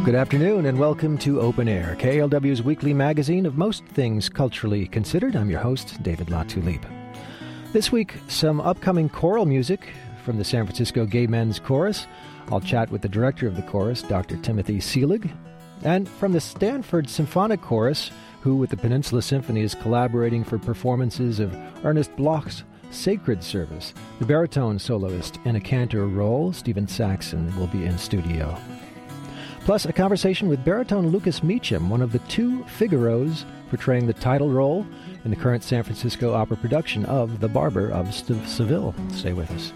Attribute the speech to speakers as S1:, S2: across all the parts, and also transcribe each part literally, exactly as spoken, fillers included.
S1: Good afternoon and welcome to Open Air, K A L W's weekly magazine of most things culturally considered. I'm your host, David Latulippe. This week, some upcoming choral music from the San Francisco Gay Men's Chorus. I'll chat with the director of the chorus, Doctor Timothy Seelig. And from the Stanford Symphonic Chorus, who with the Peninsula Symphony is collaborating for performances of Ernest Bloch's Sacred Service. The baritone soloist in a cantor role, Stephen Saxon, will be in studio. Plus, a conversation with baritone Lucas Meacham, one of the two Figaros portraying the title role in the current San Francisco opera production of The Barber of St- Seville. Stay with us.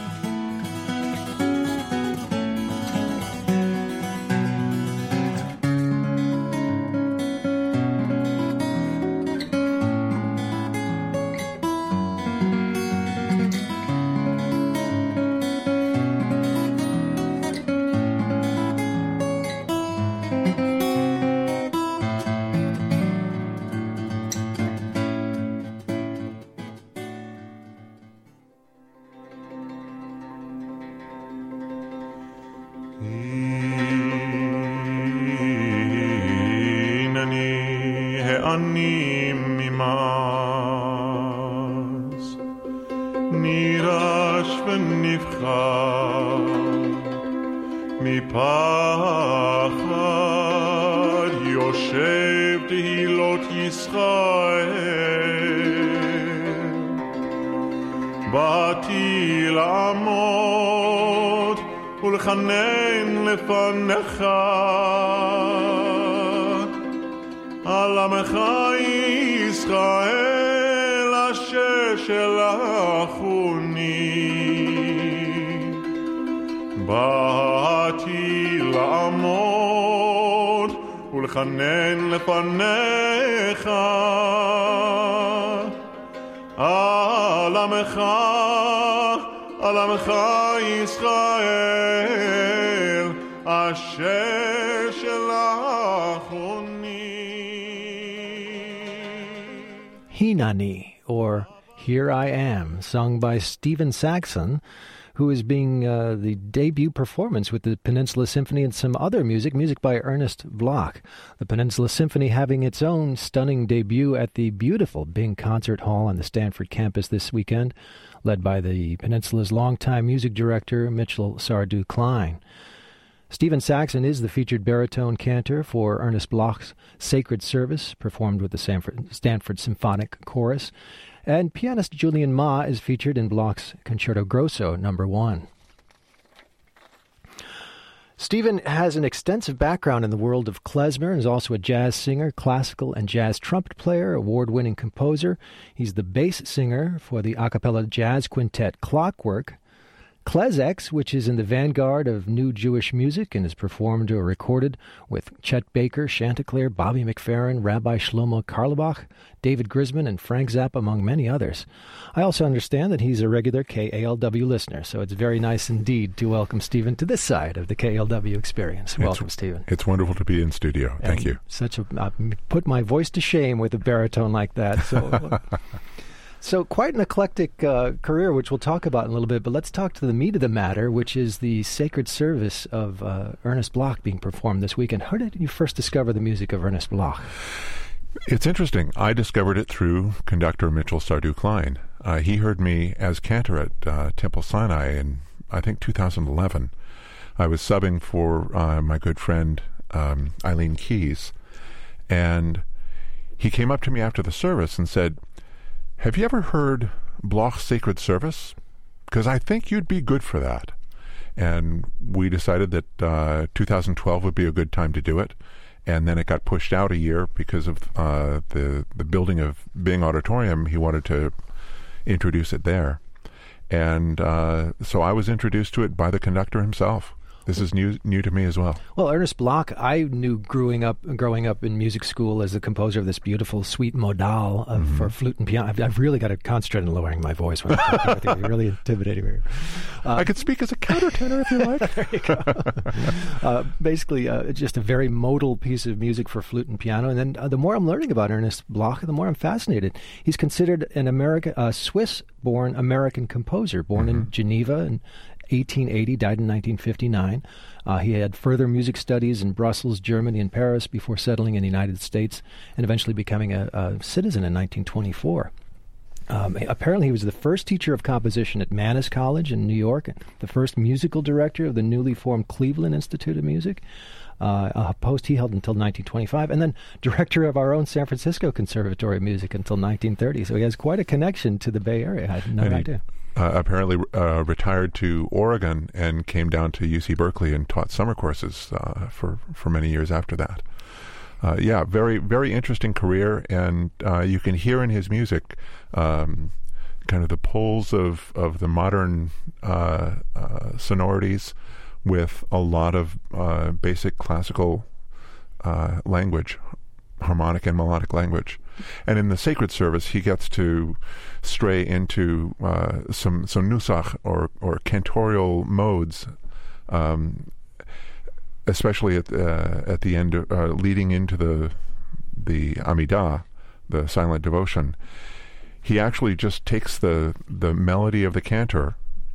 S2: ולחנן לפניך על עמך על עמך ישראל אשר שלחוני.
S1: Hinani, or Here I Am, sung by Stephen Saxon, who is being uh, the debut performance with the Peninsula Symphony and some other music, music by Ernest Bloch. The Peninsula Symphony having its own stunning debut at the beautiful Bing Concert Hall on the Stanford campus this weekend, led by the Peninsula's longtime music director, Mitchell Sardou-Klein. Stephen Saxon is the featured baritone cantor for Ernest Bloch's Sacred Service, performed with the Stanford, Stanford Symphonic Chorus. And pianist Julian Ma is featured in Bloch's Concerto Grosso number one. Stephen has an extensive background in the world of klezmer and is also a jazz singer, classical and jazz trumpet player, award-winning composer. He's the bass singer for the a cappella jazz quintet Clockwork. Klezex, which is in the vanguard of new Jewish music and is performed or recorded with Chet Baker, Chanticleer, Bobby McFerrin, Rabbi Shlomo Carlebach, David Grisman, and Frank Zappa, among many others. I also understand that he's a regular K A L W listener, so it's very nice indeed to welcome Stephen to this side of the K A L W experience. Welcome,
S3: it's,
S1: Stephen.
S3: It's wonderful to be in studio. Thank
S1: and
S3: you.
S1: Such a uh, put my voice to shame with a baritone like that. So. So quite an eclectic uh, career, which we'll talk about in a little bit, but let's talk to the meat of the matter, which is the Sacred Service of uh, Ernest Bloch being performed this weekend. How did you first discover the music of Ernest Bloch?
S3: It's interesting. I discovered it through conductor Mitchell Sardou-Klein. Uh, he heard me as cantor at uh, Temple Sinai in, I think, two thousand eleven. I was subbing for uh, my good friend um, Eileen Keyes, and he came up to me after the service and said, "Have you ever heard Bloch's Sacred Service? Because I think you'd be good for that." And we decided that uh, two thousand twelve would be a good time to do it. And then it got pushed out a year because of uh, the, the building of Bing Auditorium. He wanted to introduce it there. And uh, so I was introduced to it by the conductor himself. This is new new to me as well.
S1: Well, Ernest Bloch, I knew growing up growing up in music school as the composer of this beautiful suite modale of, mm-hmm. for flute and piano. I've, I've really got to concentrate on lowering my voice when I'm talking with you. You're really intimidating.
S3: Uh, I could speak as a countertenor if you like.
S1: There you go. uh, basically, uh, just a very modal piece of music for flute and piano. And then uh, the more I'm learning about Ernest Bloch, the more I'm fascinated. He's considered an American, uh, Swiss born American composer, born mm-hmm. in Geneva in eighteen eighty, died in nineteen fifty-nine. Uh, he had further music studies in Brussels, Germany, and Paris before settling in the United States and eventually becoming a, a citizen in nineteen twenty-four. Um, apparently, he was the first teacher of composition at Mannes College in New York, and the first musical director of the newly formed Cleveland Institute of Music, uh, a post he held until nineteen twenty-five, and then director of our own San Francisco Conservatory of Music until nineteen thirty. So he has quite a connection to the Bay Area. I had no
S3: and
S1: idea.
S3: He, uh, apparently uh, retired to Oregon and came down to U C Berkeley and taught summer courses uh, for, for many years after that. Uh, yeah, very, very interesting career, and uh, you can hear in his music um, kind of the pulls of, of the modern uh, uh, sonorities with a lot of uh, basic classical uh, language, harmonic and melodic language. And in the sacred service, he gets to stray into uh, some, some nusach, or, or cantorial modes, um especially at uh, at the end, uh, leading into the the Amidah, the silent devotion. He actually just takes the the melody of the cantor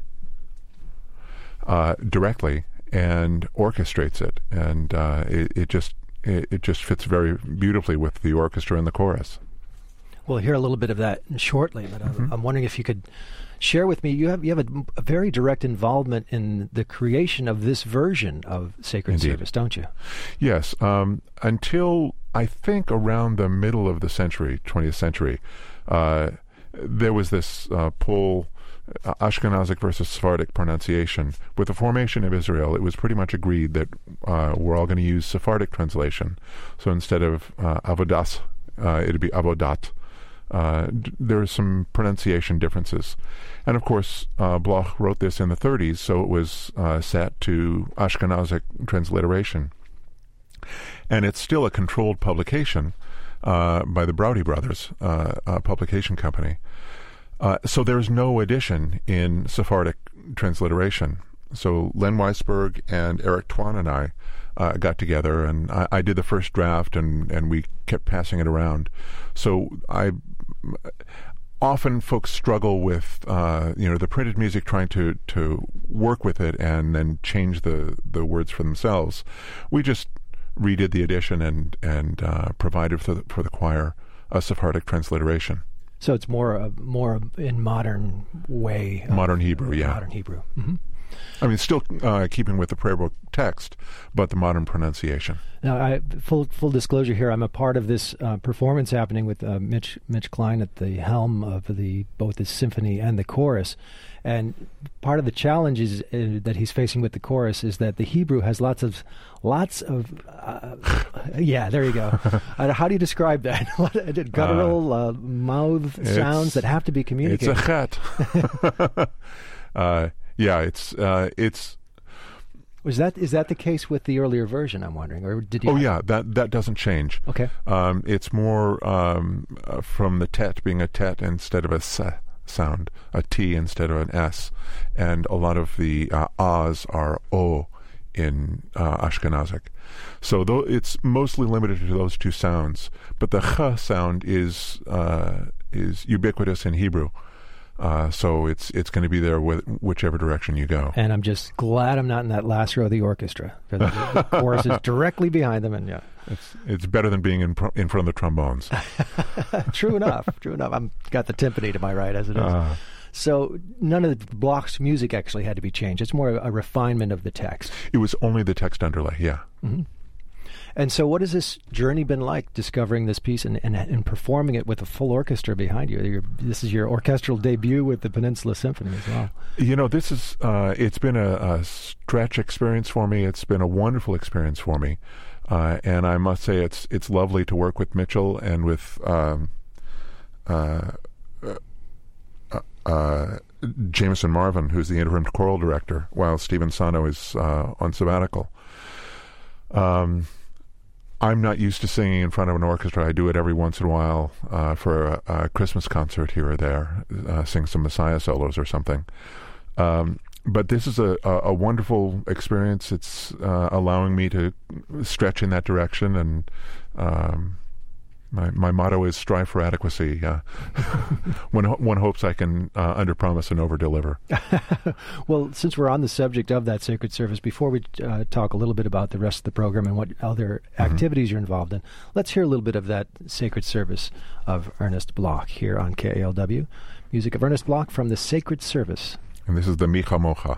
S3: uh, directly and orchestrates it, and uh, it, it just it, it just fits very beautifully with the orchestra and the chorus.
S1: We'll hear a little bit of that shortly, but mm-hmm. I'm, I'm wondering if you could share with me. You have you have a, a very direct involvement in the creation of this version of Sacred
S3: Indeed.
S1: Service, don't you?
S3: Yes. Um, until I think around the middle of the century, twentieth century, uh, there was this uh, pull, uh, Ashkenazic versus Sephardic pronunciation. With the formation of Israel, it was pretty much agreed that uh, we're all going to use Sephardic translation. So instead of uh, avodas, uh, it'd be avodat. Uh, d- there are some pronunciation differences. And of course, uh, Bloch wrote this in the thirties, so it was uh, set to Ashkenazic transliteration. And it's still a controlled publication uh, by the Braudy Brothers uh, uh, publication company. Uh, so there's no addition in Sephardic transliteration. So Len Weisberg and Eric Twan and I uh, got together, and I, I did the first draft, and, and we kept passing it around. So I often folks struggle with uh, you know the printed music, trying to, to work with it and then change the, the words for themselves. We just redid the edition and and uh, provided for the, for the choir a Sephardic transliteration.
S1: So it's more uh, more in modern way.
S3: Modern Hebrew, yeah.
S1: Modern Hebrew. Mm-hmm.
S3: I mean, still uh, keeping with the prayer book text, but the modern pronunciation.
S1: Now, I, full full disclosure here, I'm a part of this uh, performance happening with uh, Mitch Mitch Klein at the helm of the both the symphony and the chorus. And part of the challenge is, uh, that he's facing with the chorus is that the Hebrew has lots of, lots of, uh, yeah, there you go. uh, how do you describe that? Guttural uh, uh, mouth sounds that have to be communicated.
S3: It's a chet. uh, yeah, it's uh, it's.
S1: Was that is that the case with the earlier version? I'm wondering, or did you?
S3: Oh yeah, that that doesn't change.
S1: Okay.
S3: Um, it's more um, uh, from the tet being a tet instead of a s sound, a T instead of an S, and a lot of the uh, ahs are O in uh, Ashkenazic. So though it's mostly limited to those two sounds, but the ch sound is uh, is ubiquitous in Hebrew. Uh, so it's it's going to be there with whichever direction you go.
S1: And I'm just glad I'm not in that last row of the orchestra. The, the chorus is directly behind them, and yeah,
S3: it's it's better than being in in front of the trombones.
S1: True enough. True enough. I'm got the timpani to my right as it is. Uh, so none of the Bloch's music actually had to be changed. It's more a refinement of the text.
S3: It was only the text underlay. Yeah.
S1: Mm-hmm. And so what has this journey been like, discovering this piece and, and, and performing it with a full orchestra behind you? Your, this is your orchestral debut with the Peninsula Symphony as well.
S3: You know, this is, uh, it's been a, a stretch experience for me. It's been a wonderful experience for me. Uh, and I must say it's it's lovely to work with Mitchell and with um, uh, uh, uh, Jameson Marvin, who's the interim choral director, while Stephen Sano is uh, on sabbatical. Um, I'm not used to singing in front of an orchestra. I do it every once in a while uh, for a, a Christmas concert here or there, uh, sing some Messiah solos or something. Um, but this is a, a, a wonderful experience. It's uh, allowing me to stretch in that direction, and um, My my motto is strive for adequacy. Uh, one one hopes I can uh, underpromise and overdeliver.
S1: Well, since we're on the subject of that sacred service, before we uh, talk a little bit about the rest of the program and what other activities mm-hmm. you're involved in, let's hear a little bit of that sacred service of Ernest Bloch here on K A L W. Music of Ernest Bloch from the Sacred Service.
S3: And this is the Micha Mocha.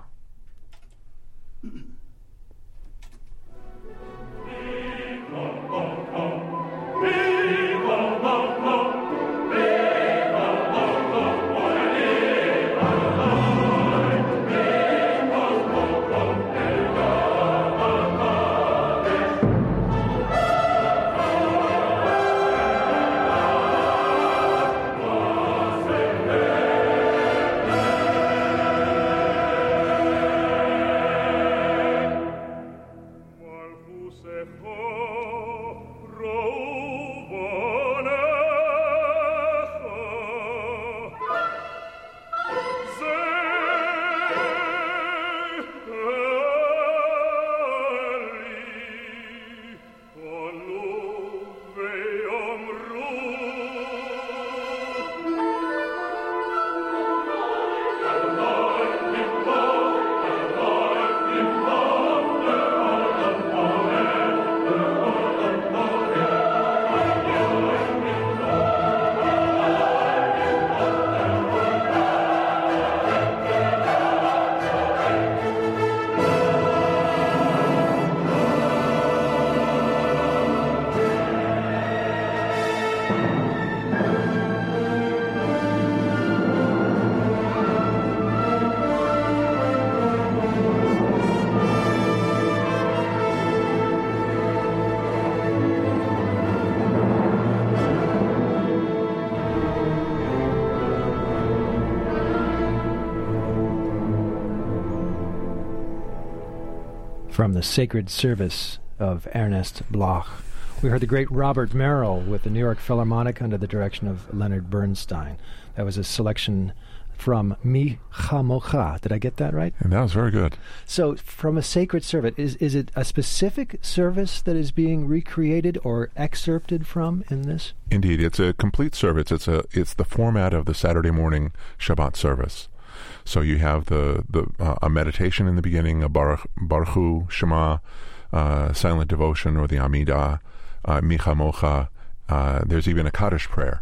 S1: From the Sacred Service of Ernest Bloch, we heard the great Robert Merrill with the New York Philharmonic under the direction of Leonard Bernstein. That was a selection from Micha Mocha. Did I get that right?
S3: And that was very good.
S1: So from a sacred service, is, is it a specific service that is being recreated or excerpted from in this?
S3: Indeed. It's a complete service. It's a it's the format of the Saturday morning Shabbat service. So you have the, the uh, a meditation in the beginning, a Baruch, Baruch Hu, Shema, uh, silent devotion, or the Amidah, uh, Micha Mocha. Uh, there's even a Kaddish prayer,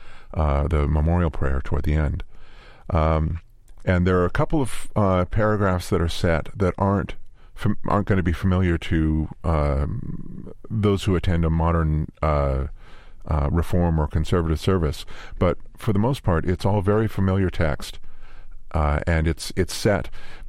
S3: uh, the memorial prayer toward the end. Um, and there are a couple of uh, paragraphs that are set that aren't fam- aren't going to be familiar to um, those who attend a modern uh, uh, reform or conservative service. But for the most part, it's all very familiar text. Uh, and it's it's set.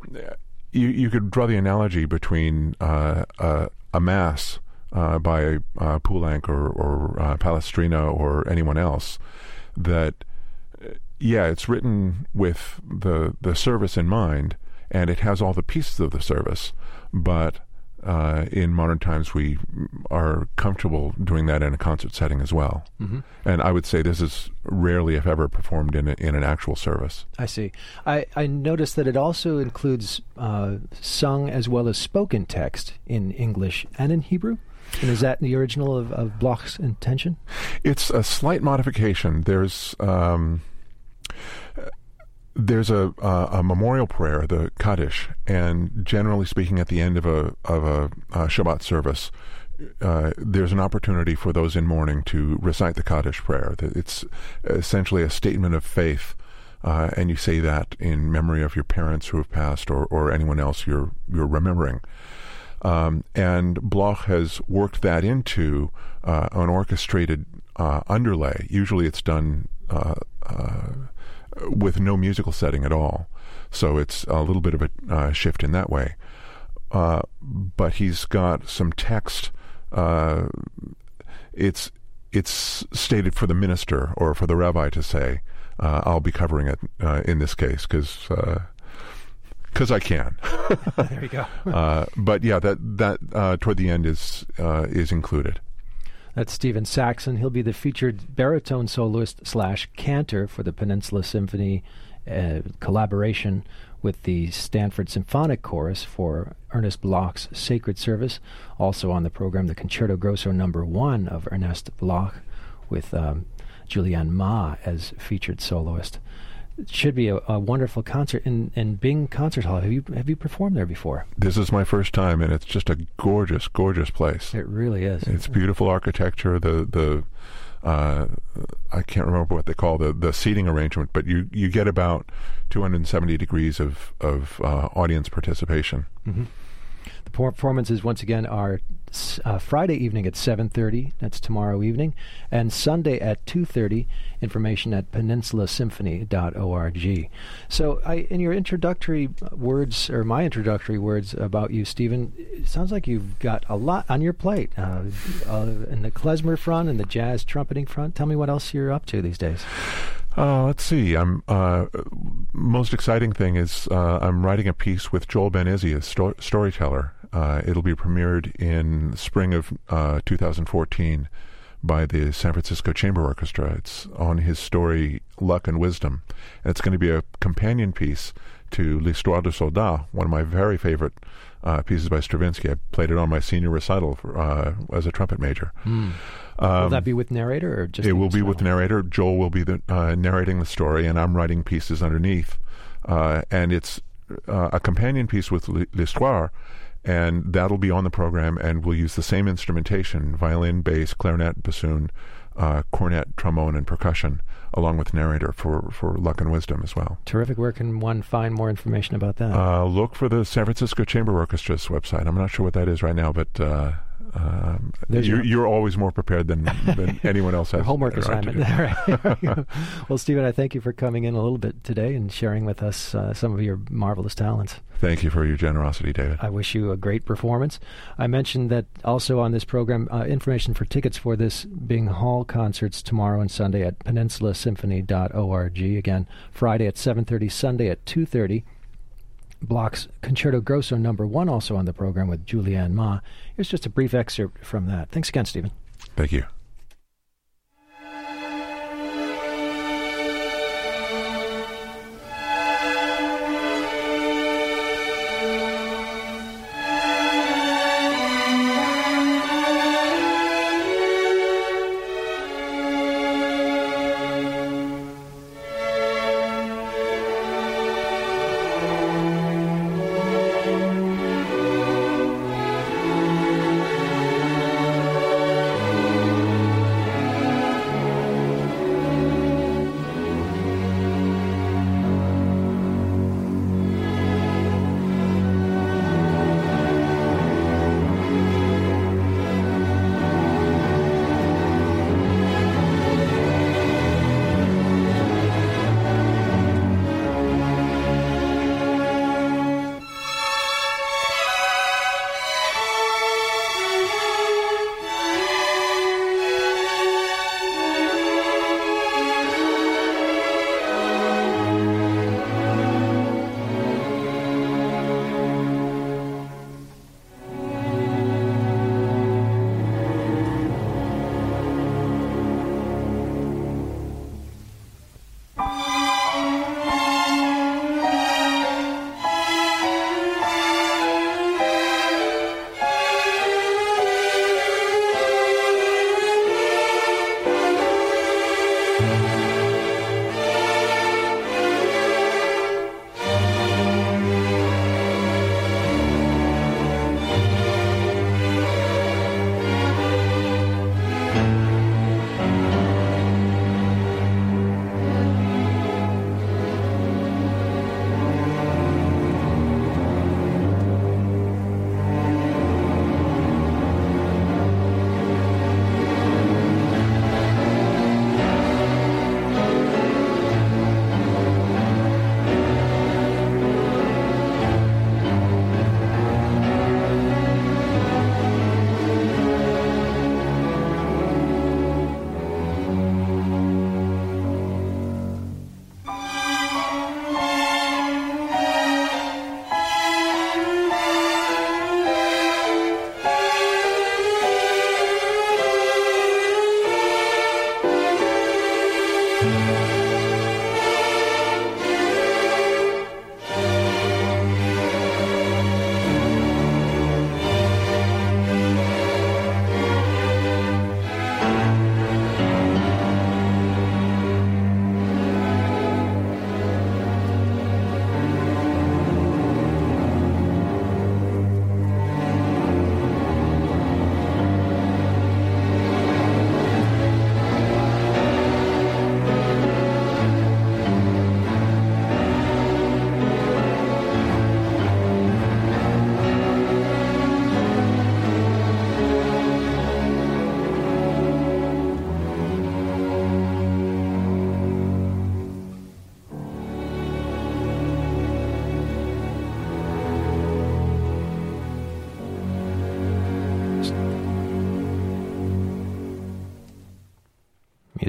S3: You you could draw the analogy between uh, uh, a mass uh, by uh, Poulenc or or uh, Palestrina or anyone else. That yeah, it's written with the the service in mind, and it has all the pieces of the service. But uh, in modern times, we are comfortable doing that in a concert setting as well. Mm-hmm. And I would say this is rarely, if ever, performed in a, in an actual service.
S1: I see. I, I noticed that it also includes uh, sung as well as spoken text in English and in Hebrew. And is that the original of, of Bloch's intention?
S3: It's a slight modification. There's... Um, There's a uh, a memorial prayer, the Kaddish, and generally speaking, at the end of a of a, a Shabbat service, uh, there's an opportunity for those in mourning to recite the Kaddish prayer. It's essentially a statement of faith, uh, and you say that in memory of your parents who have passed, or, or anyone else you're you're remembering. Um, and Bloch has worked that into uh, an orchestrated uh, underlay. Usually, it's done. Uh, uh, with no musical setting at all. So it's a little bit of a uh, shift in that way. Uh, but he's got some text. Uh, it's it's stated for the minister or for the rabbi to say. Uh, I'll be covering it uh, in this case because because uh, I can.
S1: There you go.
S3: uh, but yeah, that that uh, toward the end is uh, is included.
S1: That's Stephen Saxon. He'll be the featured baritone soloist slash cantor for the Peninsula Symphony uh, collaboration with the Stanford Symphonic Chorus for Ernest Bloch's Sacred Service. Also on the program, the Concerto Grosso Number One of Ernest Bloch with um, Julianne Ma as featured soloist. It should be a, a wonderful concert in, in Bing Concert Hall. Have you have you performed there before?
S3: This is my first time, and it's just a gorgeous, gorgeous place.
S1: It really is.
S3: It's beautiful architecture. The the uh, I can't remember what they call the the seating arrangement, but you, you get about two hundred seventy degrees of of uh, audience participation.
S1: Mm-hmm. The performances once again are uh, Friday evening at seven thirty. That's tomorrow evening, and Sunday at two thirty. Information at peninsula symphony dot org. So, I, in your introductory words, or my introductory words about you, Stephen, it sounds like you've got a lot on your plate. Uh, uh, in the klezmer front and the jazz trumpeting front. Tell me what else you're up to these days.
S3: Uh, let's see. I'm uh, most exciting thing is uh, I'm writing a piece with Joel Ben Izzy, a sto- storyteller. Uh, it'll be premiered in the spring of uh, two thousand fourteen by the San Francisco Chamber Orchestra. It's on his story Luck and Wisdom. And it's going to be a companion piece to L'Histoire du Soldat, one of my very favorite uh, pieces by Stravinsky. I played it on my senior recital for, uh, as a trumpet major.
S1: Mm.
S3: Um,
S1: will that be with narrator or just?
S3: It will be with narrator. Joel will be the, uh, narrating the story, and I'm writing pieces underneath. Uh, and it's uh, a companion piece with L'Histoire, and that'll be on the program, and we'll use the same instrumentation: violin, bass, clarinet, bassoon, uh, cornet, trombone, and percussion, along with narrator for, for Luck and Wisdom as well.
S1: Terrific. Where can one find more information about that?
S3: Uh, look for the San Francisco Chamber Orchestra's website. I'm not sure what that is right now, but uh, um, you're,
S1: your,
S3: you're always more prepared than, than anyone else has.
S1: Homework assignment. Right. Well, Stephen, I thank you for coming in a little bit today and sharing with us uh, some of your marvelous talents.
S3: Thank you for your generosity, David.
S1: I wish you a great performance. I mentioned that also on this program, uh, information for tickets for this Bing Hall concerts tomorrow and Sunday at peninsula symphony dot org. Again, Friday at seven thirty, Sunday at two thirty. Bloch's Concerto Grosso number one also on the program with Julianne Ma. Here's just a brief excerpt from that. Thanks again, Stephen.
S3: Thank you.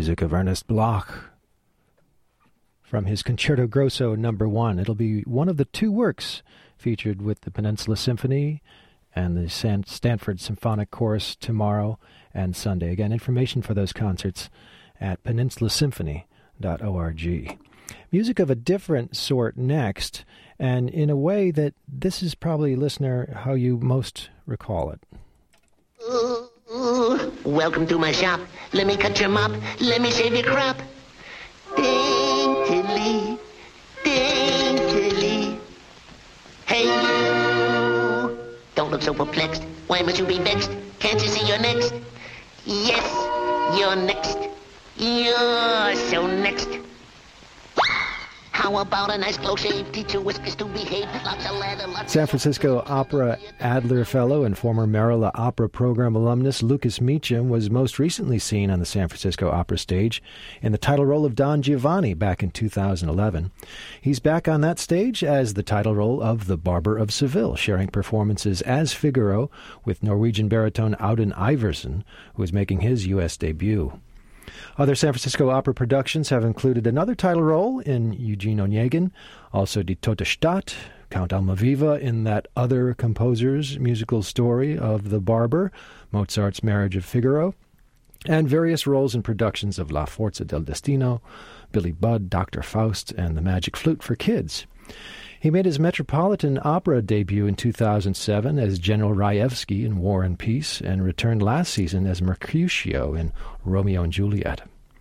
S1: music of Ernest Bloch from his Concerto Grosso Number One. It'll be one of the two works featured with the Peninsula Symphony and the San- Stanford Symphonic Chorus tomorrow and Sunday. Again, information for those concerts at peninsula symphony dot org. Music of a different sort next, and in a way that this is probably, listener, how you most recall it.
S4: Ooh, ooh, welcome to my shop. Let me cut your mop. Let me shave your crop. Daintily, daintily. Hey, you. Don't look so perplexed. Why must you be vexed? Can't you see you're next? Yes, you're next. You're so next. How about a nice close shave? Teach your whiskers to behave. Lots of lather, lots
S1: San Francisco Opera Adler Fellow and former Merola Opera Program alumnus Lucas Meacham was most recently seen on the San Francisco Opera stage in the title role of Don Giovanni back in two thousand eleven. He's back on that stage as the title role of The Barber of Seville, sharing performances as Figaro with Norwegian baritone Audun Iversen, who is making his U S debut. Other San Francisco Opera productions have included another title role in Eugene Onegin, also Die Tote Stadt, Count Almaviva in that other composer's musical story of The Barber, Mozart's Marriage of Figaro, and various roles in productions of La Forza del Destino, Billy Budd, Doctor Faust, and The Magic Flute for Kids. He made his Metropolitan Opera debut in two thousand seven as General Raevsky in War and Peace, and returned last season as Mercutio in Romeo and Juliet.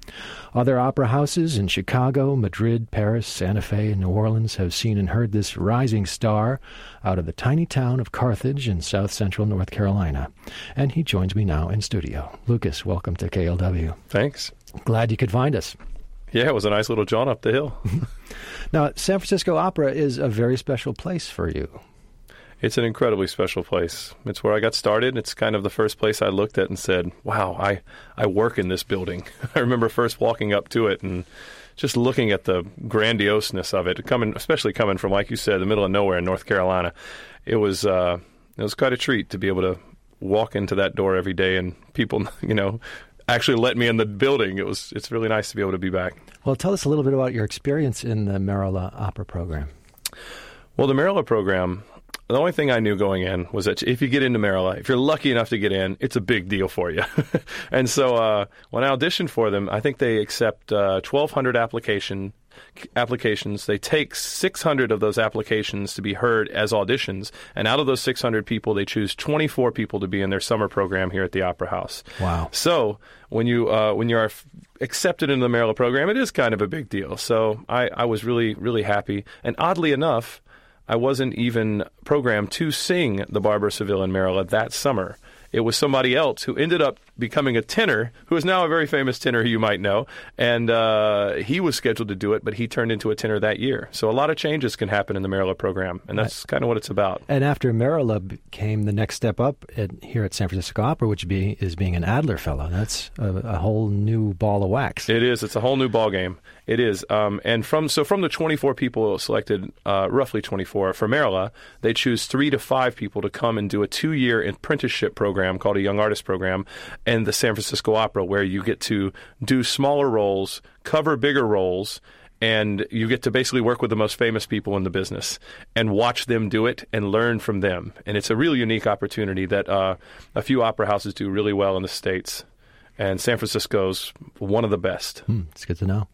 S1: Other opera houses in Chicago, Madrid, Paris, Santa Fe, and New Orleans have seen and heard this rising star out of the tiny town of Carthage in south-central North Carolina. And he joins me now in studio. Lucas, welcome to K L W.
S5: Thanks.
S1: Glad you could find us.
S5: Yeah, it was a nice little jaunt up the hill.
S1: Now, San Francisco Opera is a very special place for you.
S5: It's an incredibly special place. It's where I got started. It's kind of the first place I looked at and said, wow, I, I work in this building. I remember first walking up to it and just looking at the grandioseness of it, coming, especially coming from, like you said, the middle of nowhere in North Carolina. It was, uh, it was quite a treat to be able to walk into that door every day and people, you know, actually let me in the building. It was, it's really nice to be able to be back.
S1: Well, tell us a little bit about your experience in the Merola Opera program.
S5: Well, the Merola program, the only thing I knew going in was that if you get into Merola, if you're lucky enough to get in, it's a big deal for you. And so uh, when I auditioned for them, I think they accept uh, twelve hundred application applications. They take six hundred of those applications to be heard as auditions, and out of those six hundred people, they choose twenty-four people to be in their summer program here at the Opera House.
S1: Wow.
S5: So when you uh, when you are f- accepted into the Merola program, it is kind of a big deal. So I, I was really, really happy. And oddly enough, I wasn't even programmed to sing The Barber of Seville in Merola that summer. It was somebody else who ended up becoming a tenor, who is now a very famous tenor who you might know, and uh, he was scheduled to do it, but he turned into a tenor that year. So a lot of changes can happen in the Merola program, and that's right. Kind of what it's about.
S1: And after Merola came the next step up at, here at San Francisco Opera, which be, is being an Adler Fellow. That's a, a whole new ball of wax.
S5: It is. It's a whole new ball game. It is. Um, and from so from the twenty-four people selected, uh, roughly twenty-four, for Merola, they choose three to five people to come and do a two-year apprenticeship program called a Young Artist Program in the San Francisco Opera, where you get to do smaller roles, cover bigger roles, and you get to basically work with the most famous people in the business and watch them do it and learn from them. And it's a really unique opportunity that uh, a few opera houses do really well in the States. And San Francisco's one of the best.
S1: Hmm, it's good to know.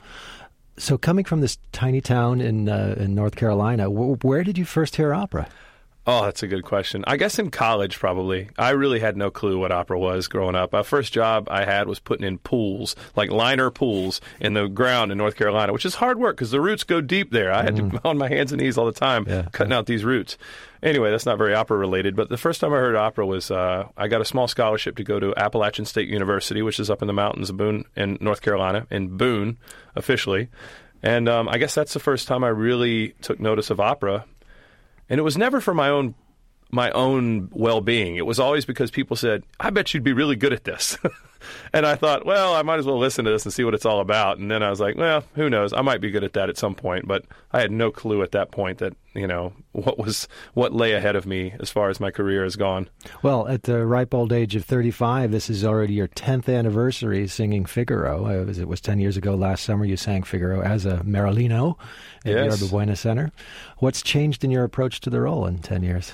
S1: So coming from this tiny town in uh, in North Carolina, w- where did you first hear opera?
S5: Oh, that's a good question. I guess in college, probably. I really had no clue what opera was growing up. My first job I had was putting in pools, like liner pools in the ground in North Carolina, which is hard work because the roots go deep there. I had mm. to be on my hands and knees all the time, yeah. cutting out these roots. Anyway, that's not very opera-related, but the first time I heard opera was uh, I got a small scholarship to go to Appalachian State University, which is up in the mountains of Boone in North Carolina, in Boone, officially. And um, I guess that's the first time I really took notice of opera. And it was never for my own my own well-being. It was always because people said, I bet you'd be really good at this. And I thought, well, I might as well listen to this and see what it's all about. And then I was like, well, who knows? I might be good at that at some point. But I had no clue at that point that, you know, what was what lay ahead of me as far as my career has gone.
S1: Well, at the ripe old age of thirty-five, this is already your tenth anniversary singing Figaro. It was, it was ten years ago last summer you sang Figaro as a Marilino at
S5: Yes.
S1: the Yerba Buena Center. What's changed in your approach to the role in ten years?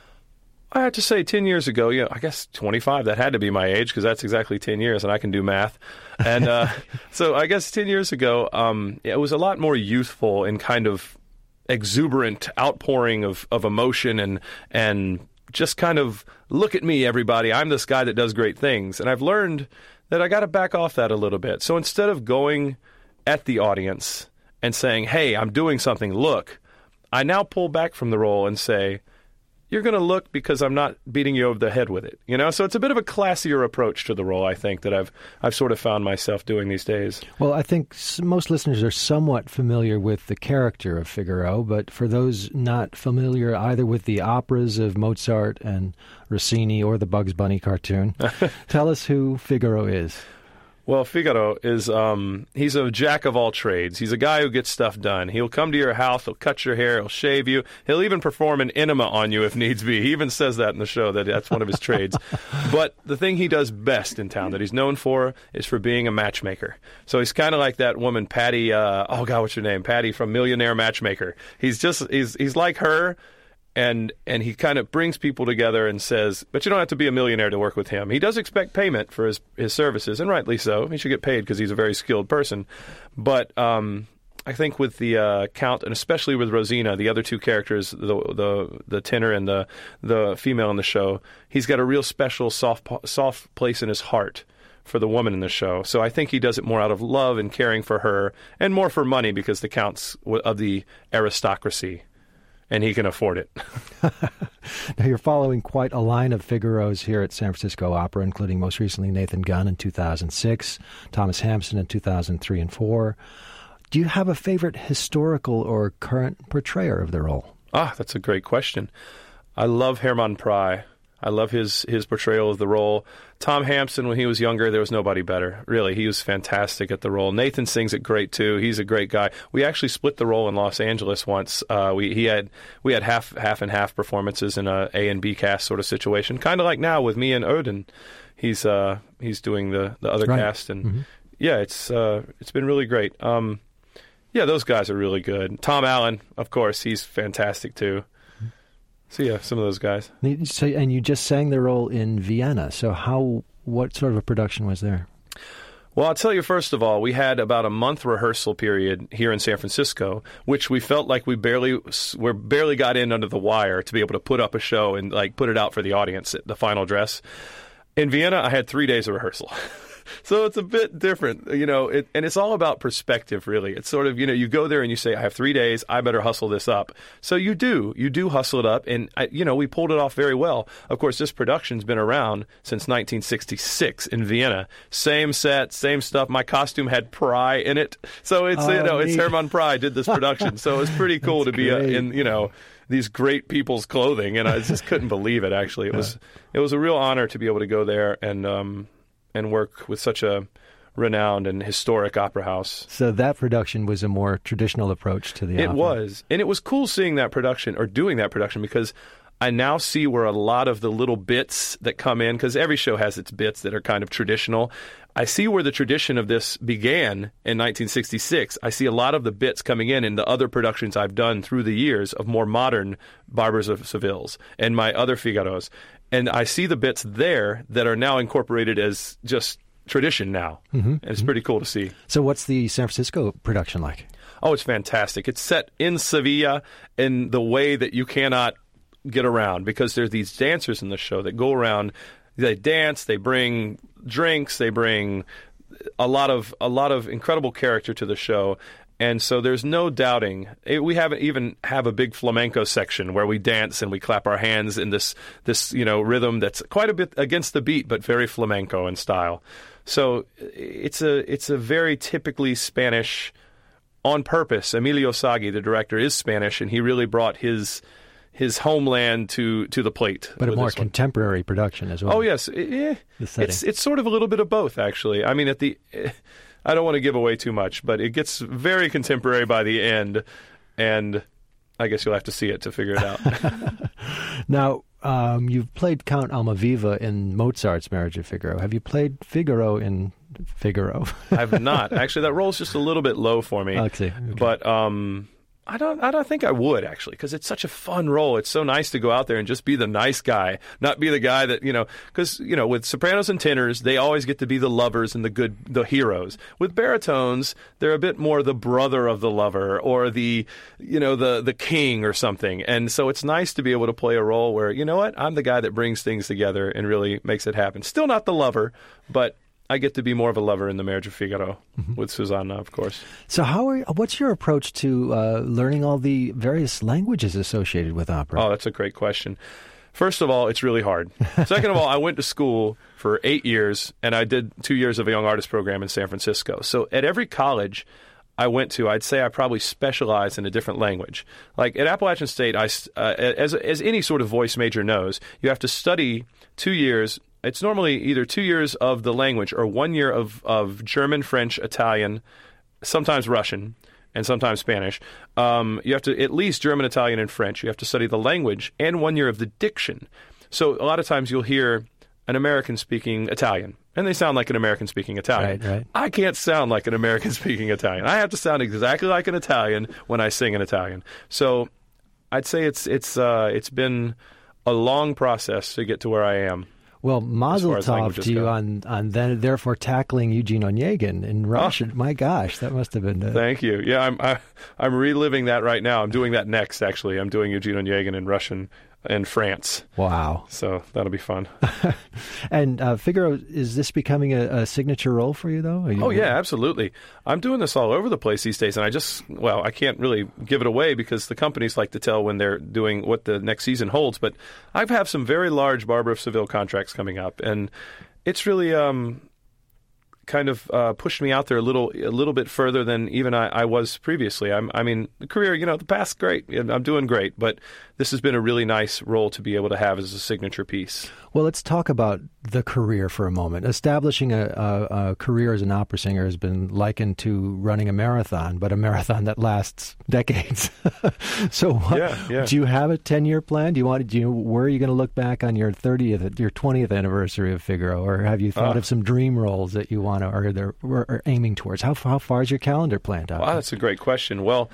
S5: I have to say, ten years ago, you know, I guess twenty-five, that had to be my age because that's exactly ten years, and I can do math. And uh, so I guess ten years ago, um, it was a lot more youthful and kind of exuberant outpouring of, of emotion and and just kind of, look at me, everybody. I'm this guy that does great things. And I've learned that I got to back off that a little bit. So instead of going at the audience and saying, hey, I'm doing something, look, I now pull back from the role and say, you're going to look because I'm not beating you over the head with it, you know? So it's a bit of a classier approach to the role, I think, that I've I've sort of found myself doing these days.
S1: Well, I think s- most listeners are somewhat familiar with the character of Figaro, but for those not familiar either with the operas of Mozart and Rossini or the Bugs Bunny cartoon, tell us who Figaro is.
S5: Well, Figaro is, um, he's a jack of all trades. He's a guy who gets stuff done. He'll come to your house, he'll cut your hair, he'll shave you. He'll even perform an enema on you if needs be. He even says that in the show, that that's one of his trades. But the thing he does best in town that he's known for is for being a matchmaker. So he's kind of like that woman, Patty, uh, oh God, what's her name? Patty from Millionaire Matchmaker. He's just, he's, he's like her. And and he kind of brings people together and says, but you don't have to be a millionaire to work with him. He does expect payment for his, his services, and rightly so. He should get paid because he's a very skilled person. But um, I think with the uh, Count, and especially with Rosina, the other two characters, the the the tenor and the the female in the show, he's got a real special soft soft place in his heart for the woman in the show. So I think he does it more out of love and caring for her, and more for money because the Count's of the aristocracy. And he can afford it.
S1: Now, you're following quite a line of Figaros here at San Francisco Opera, including most recently Nathan Gunn in two thousand six, Thomas Hampson in two thousand three and four. Do you have a favorite historical or current portrayer of the role?
S5: Ah, that's a great question. I love Herman Prey. I love his his portrayal of the role. Tom Hampson, when he was younger, there was nobody better. Really, he was fantastic at the role. Nathan sings it great too. He's a great guy. We actually split the role in Los Angeles once. Uh, we he had we had half half and half performances in a A and B cast sort of situation, kind of like now with me and Odin. He's uh, he's doing the, the other
S1: right.
S5: cast, and
S1: mm-hmm.
S5: yeah, it's uh, it's been really great. Um, yeah, those guys are really good. Tom Allen, of course, he's fantastic too. So yeah, some of those guys.
S1: So, and you just sang the role in Vienna. So how, what sort of a production was there?
S5: Well, I'll tell you, first of all, we had about a month rehearsal period here in San Francisco, which we felt like we barely we barely got in under the wire to be able to put up a show and like put it out for the audience at the final dress. In Vienna, I had three days of rehearsal. So it's a bit different, you know, it, and it's all about perspective, really. It's sort of, you know, you go there and you say, I have three days, I better hustle this up. So you do. You do hustle it up, and, I, you know, we pulled it off very well. Of course, this production's been around since nineteen sixty-six in Vienna. Same set, same stuff. My costume had Pry in it. So it's,
S1: oh,
S5: you know,
S1: neat.
S5: it's Herman Pry did this production. So it's pretty cool to be uh, in, you know, these great people's clothing, and I just couldn't believe it, actually. It was, it was a real honor to be able to go there and, um, and work with such a renowned and historic opera house.
S1: So that production was a more traditional approach to the
S5: It
S1: opera.
S5: was. And it was cool seeing that production, or doing that production, because I now see where a lot of the little bits that come in, because every show has its bits that are kind of traditional. I see where the tradition of this began in nineteen sixty-six. I see a lot of the bits coming in in the other productions I've done through the years of more modern Barbers of Sevilles and my other Figaros. And I see the bits there that are now incorporated as just tradition now. Mm-hmm. And it's pretty cool to see.
S1: So what's the San Francisco production like?
S5: Oh, it's fantastic. It's set in Sevilla in the way that you cannot get around, because there's these dancers in the show that go around, they dance, they bring drinks, they bring a lot of a lot of incredible character to the show. And so there's no doubting. It, we haven't even have a big flamenco section where we dance and we clap our hands in this, this you know, rhythm that's quite a bit against the beat, but very flamenco in style. So it's a it's a very typically Spanish, on purpose. Emilio Sagi, the director, is Spanish, and he really brought his his homeland to, to the plate.
S1: But a
S5: with
S1: more
S5: this one.
S1: contemporary production as well.
S5: Oh, yes. Yeah.
S1: The setting.
S5: It's, it's sort of a little bit of both, actually. I mean, at the... I don't want to give away too much, but it gets very contemporary by the end, and I guess you'll have to see it to figure it out.
S1: Now, um, you've played Count Almaviva in Mozart's Marriage of Figaro. Have you played Figaro in Figaro?
S5: I've not. Actually, that role's just a little bit low for me.
S1: Okay. Okay.
S5: But um, I don't I don't think I would, actually, because it's such a fun role. It's so nice to go out there and just be the nice guy, not be the guy that, you know, because, you know, with sopranos and tenors, they always get to be the lovers and the good, the heroes. With baritones, they're a bit more the brother of the lover or the, you know, the, the king or something. And so it's nice to be able to play a role where, you know what, I'm the guy that brings things together and really makes it happen. Still not the lover, but I get to be more of a lover in The Marriage of Figaro mm-hmm. with Susanna, of course.
S1: So how are, what's your approach to uh, learning all the various languages associated with opera?
S5: Oh, that's a great question. First of all, it's really hard. Second of all, I went to school for eight years, and I did two years of a young artist program in San Francisco. So at every college I went to, I'd say I probably specialized in a different language. Like at Appalachian State, I, uh, as, as any sort of voice major knows, you have to study two years. It's normally either two years of the language or one year of, of German, French, Italian, sometimes Russian, and sometimes Spanish. Um, you have to, at least German, Italian, and French. You have to study the language and one year of the diction. So a lot of times you'll hear an American speaking Italian, and they sound like an American speaking Italian.
S1: Right, right.
S5: I can't sound like an American speaking Italian. I have to sound exactly like an Italian when I sing in Italian. So I'd say it's it's uh, it's been a long process to get to where I am.
S1: Well, mazel
S5: as
S1: tov to you
S5: go.
S1: on, on then, therefore tackling Eugene Onegin in Russian. Oh. My gosh, that must have been... Uh...
S5: Thank you. Yeah, I'm I, I'm reliving that right now. I'm doing that next, actually. I'm doing Eugene Onegin in Russian in France.
S1: Wow.
S5: So that'll be fun.
S1: And uh, Figaro, is this becoming a, a signature role for you, though? You
S5: oh, yeah, absolutely. I'm doing this all over the place these days, and I just, well, I can't really give it away because the companies like to tell when they're doing what the next season holds, but I have some very large Barber of Seville contracts coming up, and it's really... Um, kind of uh, pushed me out there a little a little bit further than even I, I was previously. I'm, I mean, the career, you know, the past, great. I'm doing great, but this has been a really nice role to be able to have as a signature piece.
S1: Well, let's talk about the career for a moment. Establishing a, a, a career as an opera singer has been likened to running a marathon, but a marathon that lasts decades. So what,
S5: yeah, yeah.
S1: do you have a ten-year plan? Do you want? Do you, where are you going to look back on your thirtieth, your twentieth anniversary of Figaro? Or have you thought uh, of some dream roles that you want to, or they're or aiming towards? How, how far is your calendar planned out?
S5: Wow, that's a great question. Well,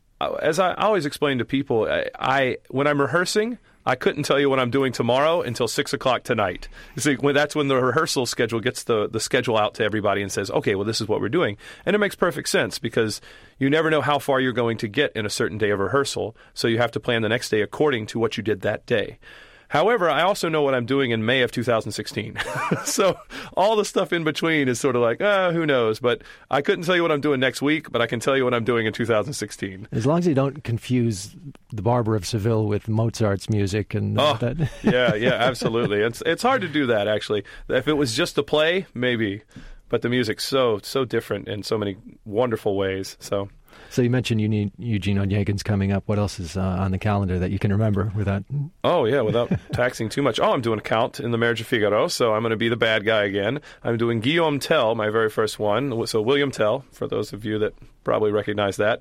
S5: as I always explain to people, I, I when I'm rehearsing, I couldn't tell you what I'm doing tomorrow until six o'clock tonight. You see, when, that's when the rehearsal schedule gets the, the schedule out to everybody and says, okay, well, this is what we're doing. And it makes perfect sense because you never know how far you're going to get in a certain day of rehearsal, so you have to plan the next day according to what you did that day. However, I also know what I'm doing in May of two thousand sixteen. So all the stuff in between is sort of like, uh, who knows? But I couldn't tell you what I'm doing next week, but I can tell you what I'm doing in two thousand sixteen.
S1: As long as you don't confuse the Barber of Seville with Mozart's music. and uh,
S5: oh,
S1: that.
S5: yeah, yeah, absolutely. It's it's hard to do that, actually. If it was just a play, maybe. But the music's so, so different in so many wonderful ways, so...
S1: So you mentioned you need Eugene Onegin's coming up. What else is uh, on the calendar that you can remember without...
S5: Oh, yeah, without taxing too much. Oh, I'm doing Count in The Marriage of Figaro, so I'm going to be the bad guy again. I'm doing Guillaume Tell, my very first one. So William Tell, for those of you that probably recognize that.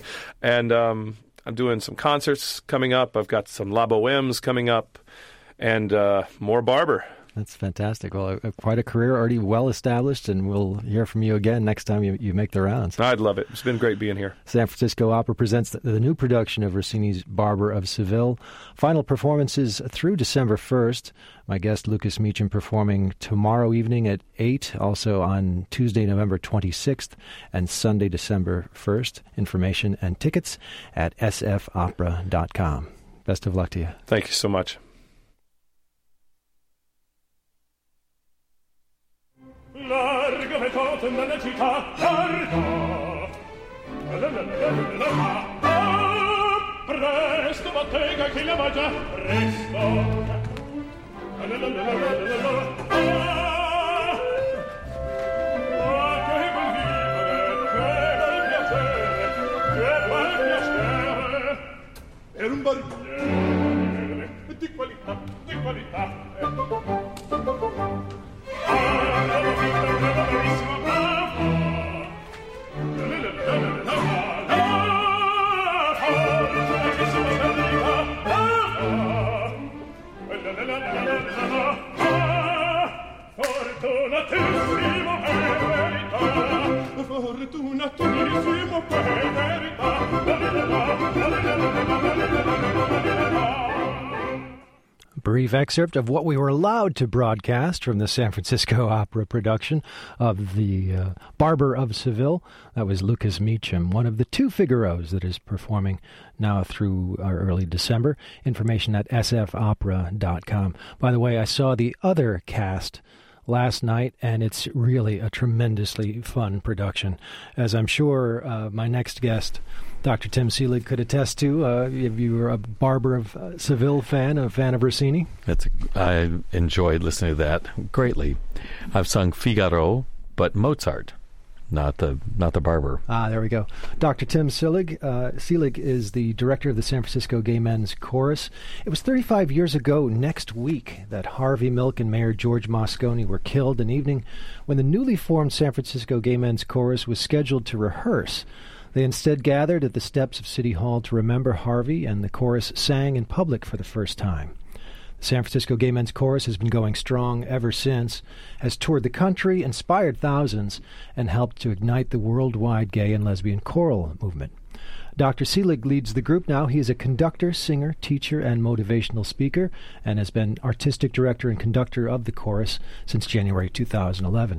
S5: And um, I'm doing some concerts coming up. I've got some La Bohemes coming up and uh, more Barber.
S1: That's fantastic. Well, uh, quite a career already well established, and we'll hear from you again next time you, you make the rounds.
S5: I'd love it. It's been great being here.
S1: San Francisco Opera presents the, the new production of Rossini's Barber of Seville. Final performances through December first. My guest, Lucas Meacham, performing tomorrow evening at eight, also on Tuesday, November twenty-sixth, and Sunday, December first. Information and tickets at s f opera dot com. Best of luck to you.
S5: Thank you so much.
S2: Larga metote nella città, larga. La la la la la la. Presto bottega che la mangia, presto. La la la la la la. Ah, che bel vivere, che bel piacere, che bel piacere. Per un barbiere.
S1: Brief excerpt of what we were allowed to broadcast from the San Francisco Opera production of The uh, Barber of Seville. That was Lucas Meacham, one of the two Figaros that is performing now through uh, early December. Information at s f opera dot com. By the way, I saw the other cast last night, and it's really a tremendously fun production, as I'm sure uh, my next guest, Doctor Tim Seelig, could attest to. Uh, if you were a Barber of uh, Seville fan, a fan of Rossini.
S6: That's, I enjoyed listening to that greatly. I've sung Figaro, but Mozart, not the not the Barber.
S1: Ah, there we go. Doctor Tim Seelig. Uh, Seelig is the director of the San Francisco Gay Men's Chorus. It was thirty-five years ago next week that Harvey Milk and Mayor George Moscone were killed, an evening when the newly formed San Francisco Gay Men's Chorus was scheduled to rehearse. They instead gathered at the steps of City Hall to remember Harvey, and the chorus sang in public for the first time. The San Francisco Gay Men's Chorus has been going strong ever since, has toured the country, inspired thousands, and helped to ignite the worldwide gay and lesbian choral movement. Doctor Seelig leads the group now. He is a conductor, singer, teacher, and motivational speaker, and has been artistic director and conductor of the chorus since January two thousand eleven.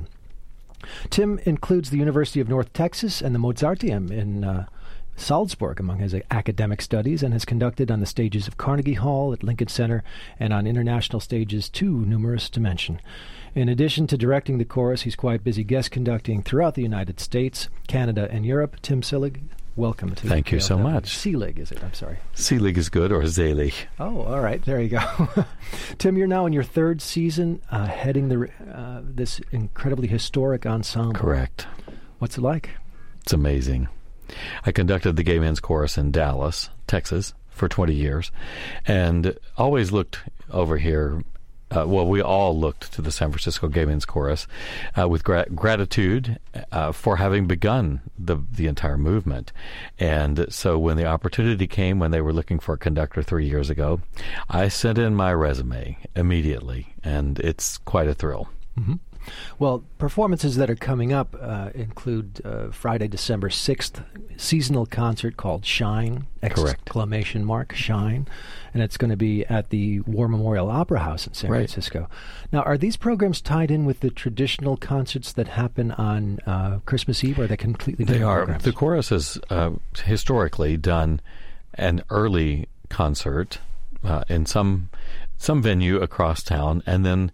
S1: Tim includes the University of North Texas and the Mozarteum in uh, Salzburg among his academic studies, and has conducted on the stages of Carnegie Hall, at Lincoln Center, and on international stages too numerous to mention. In addition to directing the chorus, he's quite busy guest conducting throughout the United States, Canada, and Europe. Tim Seelig, welcome to
S6: Thank you so much.
S1: Seelig, is it? I'm sorry.
S6: Seelig is good, or Zelig.
S1: Oh, all right. There you go. Tim, you're now in your third season, uh, heading the uh, this incredibly historic ensemble.
S6: Correct.
S1: What's it like?
S6: It's amazing. I conducted the Gay Men's Chorus in Dallas, Texas, for twenty years, and always looked over here. Uh, well, we all looked to the San Francisco Gay Men's Chorus uh, with gra- gratitude uh, for having begun the the entire movement. And so when the opportunity came, when they were looking for a conductor three years ago, I sent in my resume immediately, and it's quite a thrill.
S1: Mm-hmm. Well, performances that are coming up uh, include uh, Friday, December sixth, seasonal concert called Shine, exclamation mark, Shine, and it's going to be at the War Memorial Opera House in San
S6: right.
S1: Francisco. Now, are these programs tied in with the traditional concerts that happen on uh, Christmas Eve, or are they completely different
S6: They are.
S1: programs?
S6: The chorus has uh, historically done an early concert uh, in some some venue across town, and then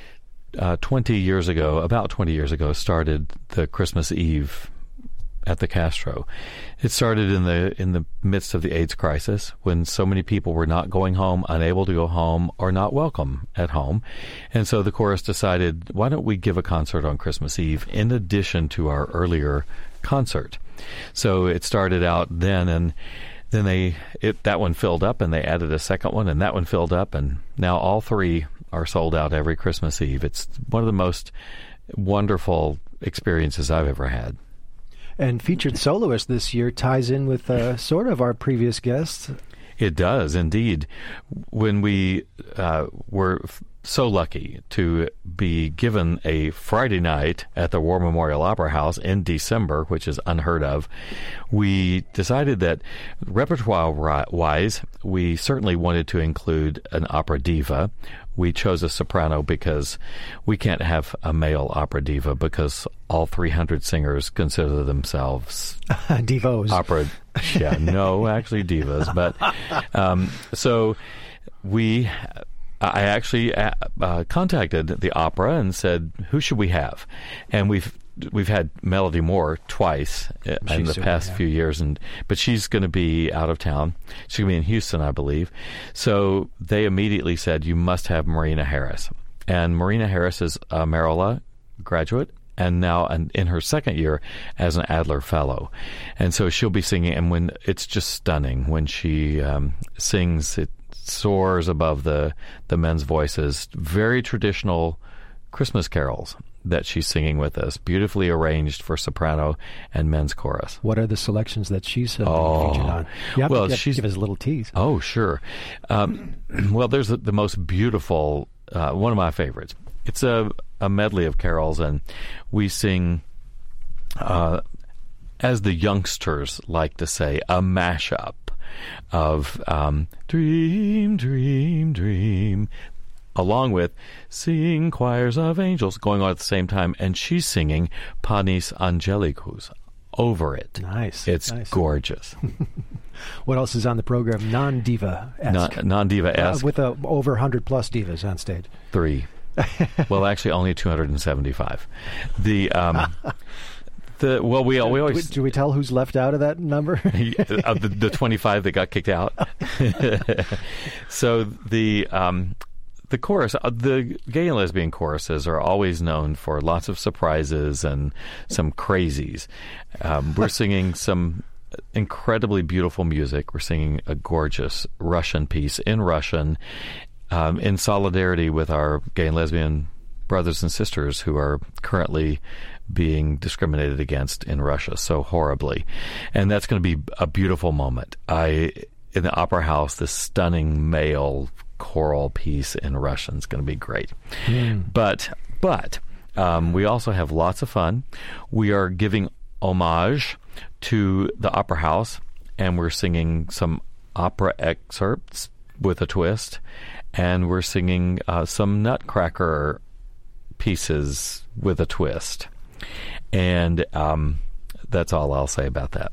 S6: Uh, twenty years ago, about twenty years ago, started the Christmas Eve at the Castro. It started in the in the midst of the AIDS crisis, when so many people were not going home, unable to go home, or not welcome at home. And so the chorus decided, why don't we give a concert on Christmas Eve in addition to our earlier concert? So it started out then, and then they it that one filled up, and they added a second one, and that one filled up, and now all three are sold out every Christmas Eve. It's one of the most wonderful experiences I've ever had.
S1: And featured soloist this year ties in with uh, sort of our previous guest.
S6: It does, indeed. When we uh, were f- so lucky to be given a Friday night at the War Memorial Opera House in December, which is unheard of, we decided that repertoire-wise, we certainly wanted to include an opera diva. We chose a soprano because we can't have a male opera diva, because all three hundred singers consider themselves
S1: divos.
S6: Opera, yeah, no, actually divas. But um, so we, I actually uh, uh, contacted the opera and said, who should we have? And we've We've had Melody Moore twice uh, in the past yeah. few years, and but she's going to be out of town. She's going to be in Houston, I believe. So they immediately said, you must have Marina Harris. And Marina Harris is a Merola graduate, and now in her second year as an Adler Fellow. And so she'll be singing, and when it's just stunning when she um, sings. It soars above the, the men's voices. Very traditional Christmas carols that she's singing with us, beautifully arranged for soprano and men's chorus.
S1: What are the selections that she's uh,
S6: Oh.
S1: featured on? You have
S6: Well,
S1: to, you have to
S6: she's-
S1: give us a little tease.
S6: Oh, sure. Um, well, there's the, the most beautiful, uh, one of my favorites. It's a, a medley of carols, and we sing, uh, as the youngsters like to say, a mashup of um, Dream, Dream, Dream, along with Sing Choirs of Angels going on at the same time, and she's singing Panis Angelicus over it.
S1: Nice.
S6: It's
S1: nice.
S6: gorgeous.
S1: What else is on the program? Non-diva-esque.
S6: Non, non-diva-esque.
S1: Uh, with uh, over one hundred plus divas on stage.
S6: Three. Well, actually, only two hundred seventy-five. The um, the well, we we
S1: Do we,
S6: always
S1: do we tell who's left out of that number?
S6: of the, the twenty-five that got kicked out. So the um, the chorus, uh, the gay and lesbian choruses are always known for lots of surprises and some crazies. Um, we're singing some incredibly beautiful music. We're singing a gorgeous Russian piece in Russian, um, in solidarity with our gay and lesbian brothers and sisters who are currently being discriminated against in Russia so horribly. And that's going to be a beautiful moment. I, in the Opera House, this stunning male choral piece in Russian is going to be great.
S1: Mm.
S6: But, but, um, we also have lots of fun. We are giving homage to the Opera House, and we're singing some opera excerpts with a twist, and we're singing uh, some Nutcracker pieces with a twist. And um, that's all I'll say about that.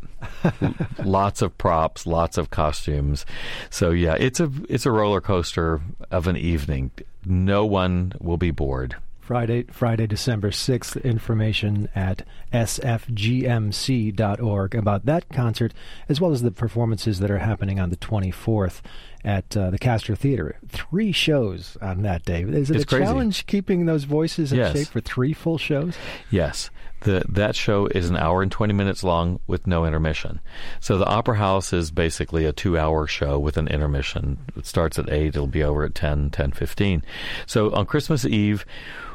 S6: Lots of props, lots of costumes. So yeah, it's a it's a roller coaster of an evening. No one will be bored.
S1: Friday, Friday, December sixth, information at s f g m c dot org about that concert, as well as the performances that are happening on the twenty-fourth at uh, the Castro Theater. Three shows on that day. Is it
S6: It's
S1: a
S6: crazy.
S1: challenge keeping those voices in
S6: Yes.
S1: shape for three full shows?
S6: Yes. The, that show is an hour and twenty minutes long with no intermission. So the Opera House is basically a two-hour show with an intermission. It starts at eight. It'll be over at ten, ten fifteen. So on Christmas Eve,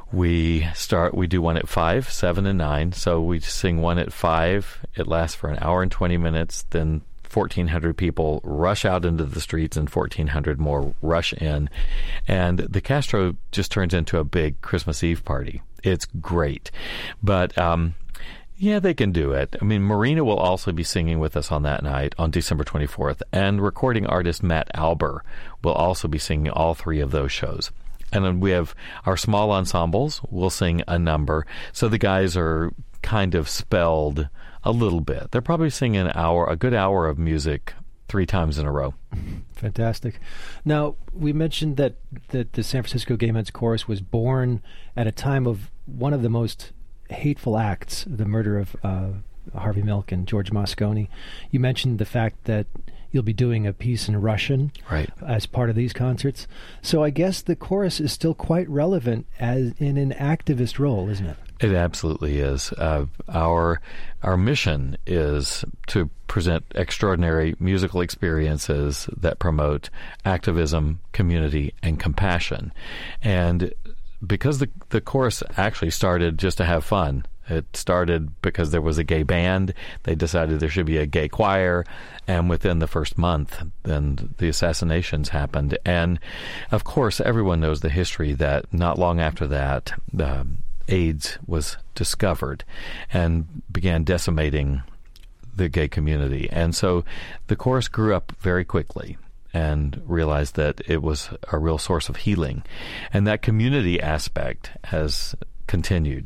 S6: we start. We do one at five, seven, and nine. So we sing one at five. It lasts for an hour and twenty minutes. Then fourteen hundred people rush out into the streets, and fourteen hundred more rush in. And the Castro just turns into a big Christmas Eve party. It's great. But, um, yeah, they can do it. I mean, Marina will also be singing with us on that night, on December twenty-fourth. And recording artist Matt Alber will also be singing all three of those shows. And then we have our small ensembles. We'll sing a number. So the guys are kind of spelled a little bit. They're probably singing an hour, a good hour of music three times in a row.
S1: Fantastic. Now, we mentioned that, that the San Francisco Gay Men's Chorus was born at a time of one of the most hateful acts, the murder of uh, Harvey Milk and George Moscone. You mentioned the fact that you'll be doing a piece in Russian
S6: Right.
S1: as part of these concerts. So I guess the chorus is still quite relevant as in an activist role, isn't it?
S6: It absolutely is. Uh, our our mission is to present extraordinary musical experiences that promote activism, community, and compassion. And because the the chorus actually started just to have fun. It started because there was a gay band. They decided there should be a gay choir. And within the first month, then the assassinations happened. And, of course, everyone knows the history that not long after that, um, AIDS was discovered and began decimating the gay community. And so the chorus grew up very quickly and realized that it was a real source of healing. And that community aspect has continued.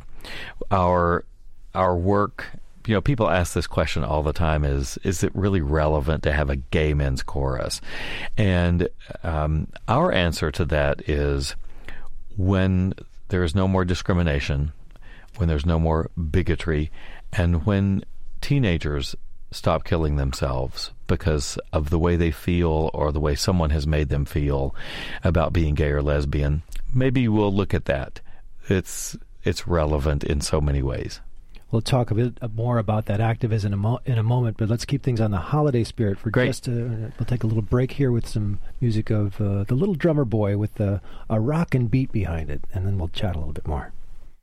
S6: Our our work, you know, people ask this question all the time: is is it really relevant to have a gay men's chorus? And um, our answer to that is, when there is no more discrimination, when there's no more bigotry, and when teenagers stop killing themselves because of the way they feel or the way someone has made them feel about being gay or lesbian, maybe we'll look at that. It's It's relevant in so many ways.
S1: We'll talk a bit more about that activism in a, mo- in a moment, but let's keep things on the holiday spirit for
S6: Great.
S1: just a, we'll take a little break here with some music of uh, The Little Drummer Boy with uh, a rockin' beat behind it, and then we'll chat a little bit more.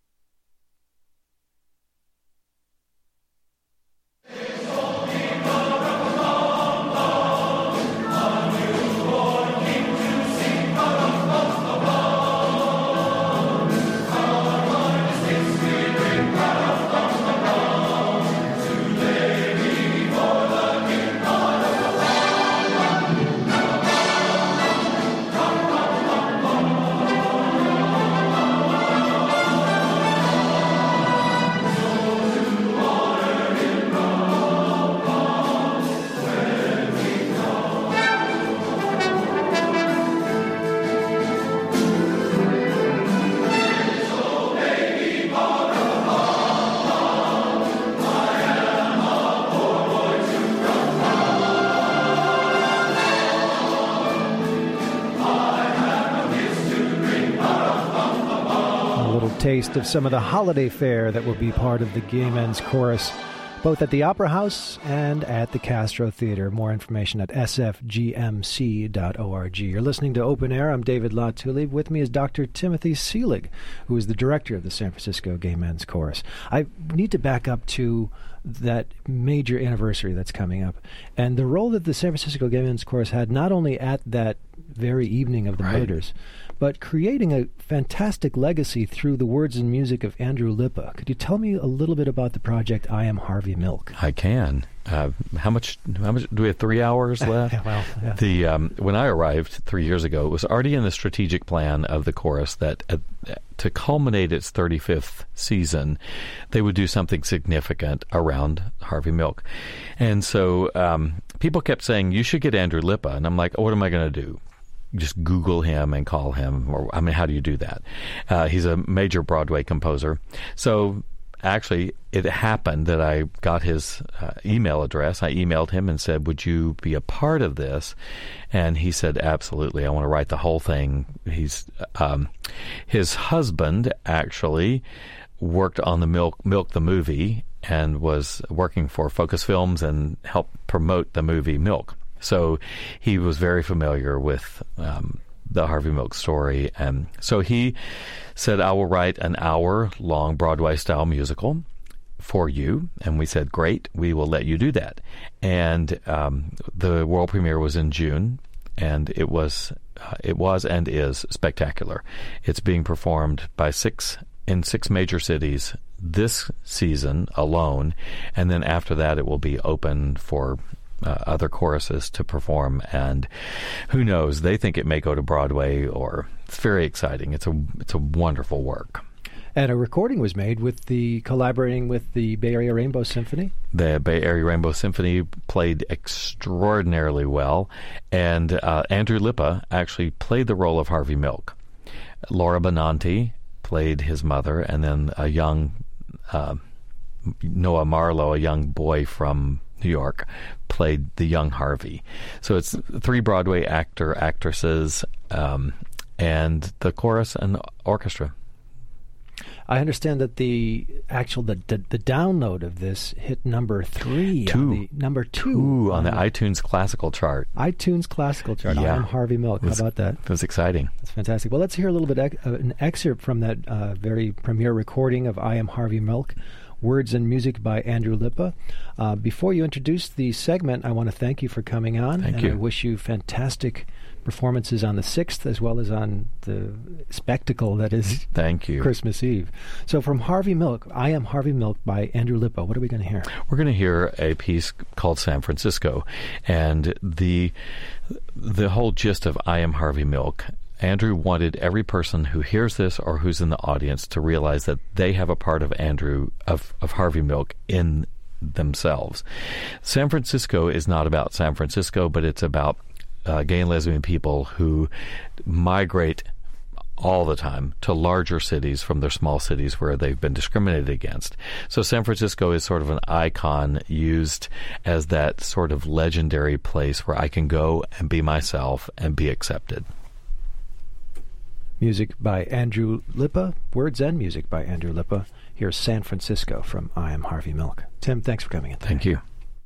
S1: Taste of some of the holiday fare that will be part of the Gay Men's Chorus, both at the Opera House and at the Castro Theater. More information at s f g m c dot org. You're listening to Open Air. I'm David LaTulippe. With me is Doctor Timothy Seelig, who is the director of the San Francisco Gay Men's Chorus. I need to back up to that major anniversary that's coming up, and the role that the San Francisco Gay Men's Chorus had not only at that very evening of the
S6: Right.
S1: murders, but creating a fantastic legacy through the words and music of Andrew Lippa. Could you tell me a little bit about the project I Am Harvey Milk?
S6: I can. Uh, how much? How much? Do we have three hours left?
S1: Yeah, well, yeah.
S6: The um, when I arrived three years ago, it was already in the strategic plan of the chorus that uh, to culminate its thirty-fifth season, they would do something significant around Harvey Milk, and so um, people kept saying you should get Andrew Lippa, and I'm like, oh, what am I going to do? Just Google him and call him, or I mean, how do you do that? Uh, he's a major Broadway composer, so. Actually, it happened that I got his uh, email address. I emailed him and said, would you be a part of this? And he said, absolutely. I want to write the whole thing. He's um, his husband actually worked on the Milk, Milk the movie and was working for Focus Films and helped promote the movie Milk. So he was very familiar with um the Harvey Milk story. And so he said, I will write an hour-long Broadway-style musical for you. And we said, great, we will let you do that. And um, the world premiere was in June, and it was uh, it was and is spectacular. It's being performed by six in six major cities this season alone, and then after that it will be open for Uh, other choruses to perform, and who knows, they think it may go to Broadway, or it's very exciting. It's a it's a wonderful work.
S1: And a recording was made with the collaborating with the Bay Area Rainbow Symphony.
S6: The Bay Area Rainbow Symphony played extraordinarily well, and uh, Andrew Lippa actually played the role of Harvey Milk. Laura Benanti played his mother, and then a young uh, Noah Marlowe, a young boy from New York, played the young Harvey. So it's three Broadway actor, actresses, um, and the chorus and orchestra.
S1: I understand that the actual the the, the download of this hit number three,
S6: Two.
S1: on the, number two
S6: Ooh, on the iTunes classical chart.
S1: iTunes classical chart.
S6: Yeah.
S1: I Am Harvey Milk.
S6: Was-
S1: How about that?
S6: It was exciting.
S1: That's fantastic. Well, let's hear a little bit ex- uh, an excerpt from that uh, very premiere recording of I Am Harvey Milk. Words and music by Andrew Lippa. Uh, before you introduce the segment, I want to thank you for coming on.
S6: Thank
S1: and
S6: you.
S1: I wish you fantastic performances on the sixth as well as on the spectacle that is
S6: Thank you.
S1: Christmas Eve. So from Harvey Milk, I Am Harvey Milk by Andrew Lippa. What are we going to hear?
S6: We're going to hear a piece called San Francisco, and the the whole gist of I Am Harvey Milk. Andrew wanted every person who hears this or who's in the audience to realize that they have a part of Andrew, of, of Harvey Milk in themselves. San Francisco is not about San Francisco, but it's about uh, gay and lesbian people who migrate all the time to larger cities from their small cities where they've been discriminated against. So San Francisco is sort of an icon used as that sort of legendary place where I can go and be myself and be accepted.
S1: Music by Andrew Lippa, words and music by Andrew Lippa. Here's San Francisco from I Am Harvey Milk. Tim, thanks for coming in today.
S6: Thank you.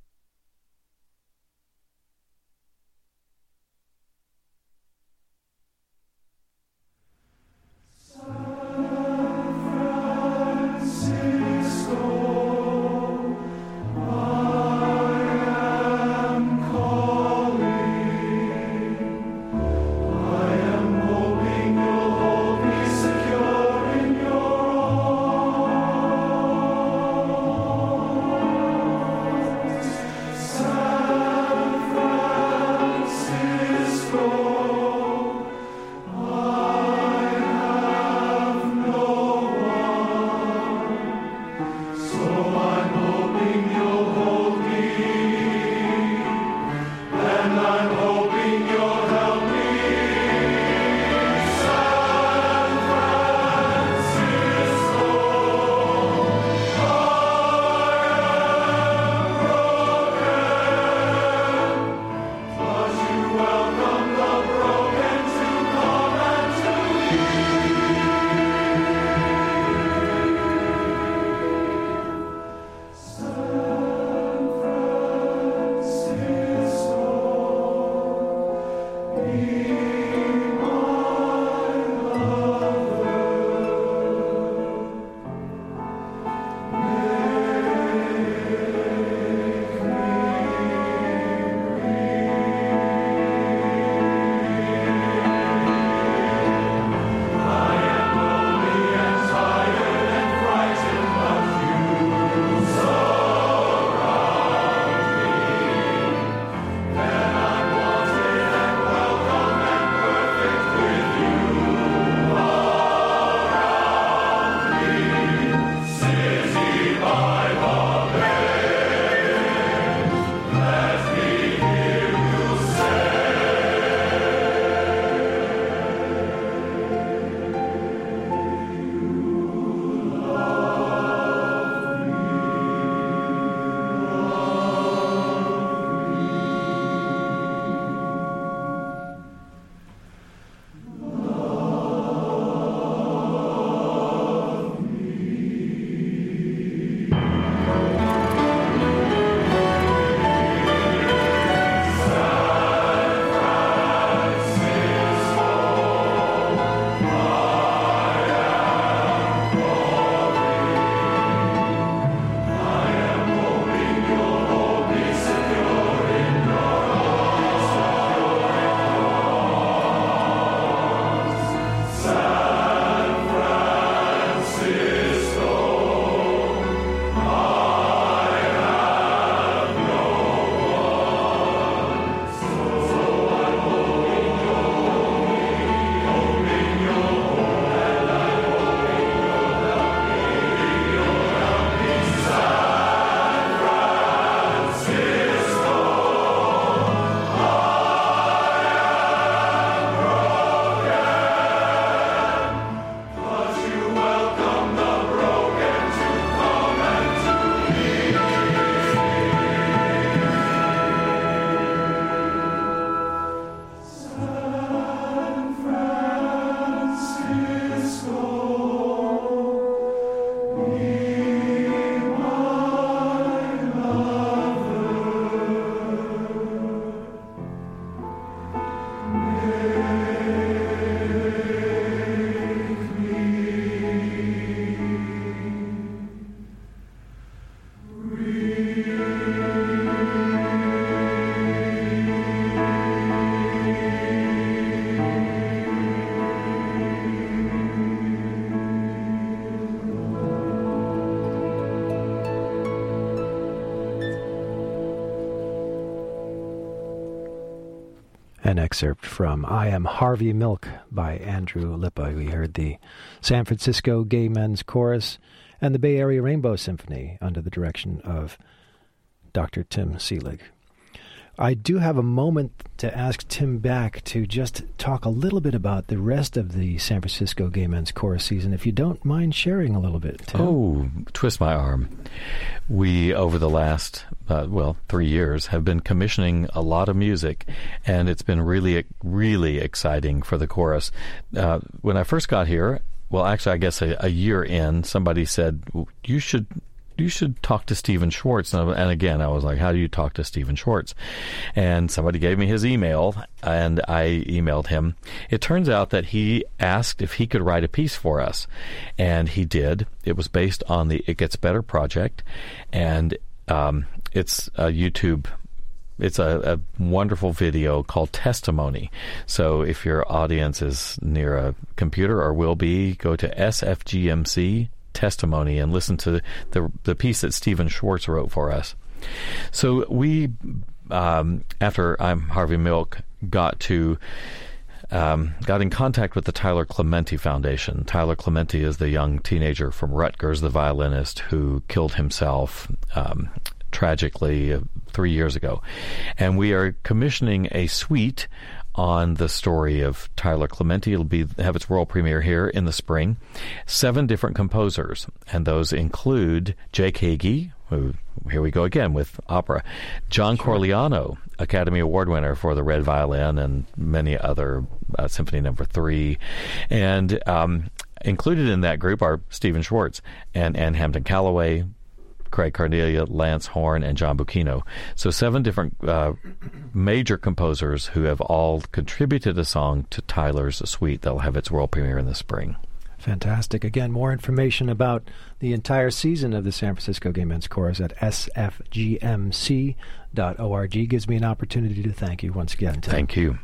S1: An excerpt from I Am Harvey Milk by Andrew Lippa. We heard the San Francisco Gay Men's Chorus and the Bay Area Rainbow Symphony under the direction of Doctor Tim Seelig. I do have a moment to ask Tim Back to just talk a little bit about the rest of the San Francisco Gay Men's Chorus season, if you don't mind sharing a little bit, Tim.
S6: Oh, twist my arm. We, over the last, uh, well, three years, have been commissioning a lot of music, and it's been really, really exciting for the chorus. Uh, when I first got here, well, actually, I guess a, a year in, somebody said, you should... you should talk to Stephen Schwartz. And, and again, I was like, how do you talk to Stephen Schwartz? And somebody gave me his email, and I emailed him. It turns out that he asked if he could write a piece for us, and he did. It was based on the It Gets Better project, and um, it's a YouTube It's a, a wonderful video called Testimony. So if your audience is near a computer or will be, go to S F G M C Testimony and listen to the the piece that Stephen Schwartz wrote for us. So we, um, after I'm Harvey Milk, got to um, got in contact with the Tyler Clementi Foundation. Tyler Clementi is the young teenager from Rutgers, the violinist who killed himself um, tragically uh, three years ago, and we are commissioning a suite on the story of Tyler Clementi. It'll be have its world premiere here in the spring. Seven different composers, and those include Jake Hagee, who, here we go again with opera, John sure. Corigliano, Academy Award winner for the Red Violin and many other, uh, Symphony Number Three, and um, included in that group are Stephen Schwartz and Ann Hampton Callaway, Craig Carnelia, Lance Horn, and John Bucchino. So seven different uh, major composers who have all contributed a song to Tyler's suite that'll have its world premiere in the spring.
S1: Fantastic. Again, more information about the entire season of the San Francisco Gay Men's Chorus at S F G M C dot org. Gives me an opportunity to thank you once again, Tim.
S6: Thank you.